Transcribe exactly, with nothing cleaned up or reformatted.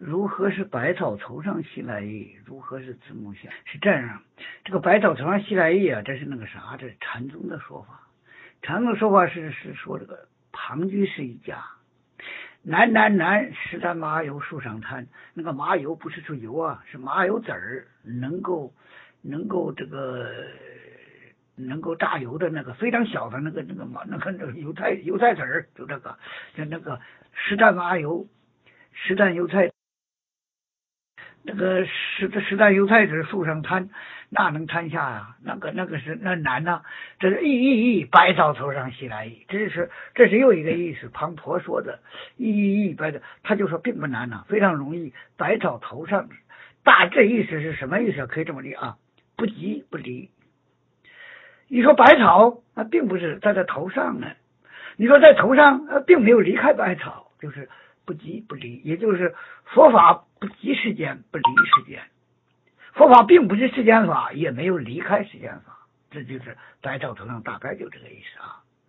如何是百草头上西来意？如何是慈母下？是这样，这个百草头上西来意啊，这是那个啥，这是禅宗的说法。禅宗的说法是是说这个庞居士一家，南南南，十担麻油树上摊。那个麻油不是说油啊，是麻油籽儿，能够能够这个能够榨油的那个非常小的那个那个麻那个那个油菜油菜籽儿，就这个就那个十担麻油，十担油菜。那个十十担油菜籽树上摊，那能摊下呀、啊？那个那个是那难呐、啊。这是意意意，百草头上西来意，这是这是又一个意思。庞婆说的意意意百草，他就说并不难呐、啊，非常容易。百草头上，大致意思是什么意思？可以这么理啊，不急不离。你说百草，那并不是在这头上呢。你说在头上，呃，并没有离开百草，就是不急不离，也就是佛法不急世间，不离世间。佛法并不是世间法，也没有离开世间法，这就是百草头上大概就这个意思啊。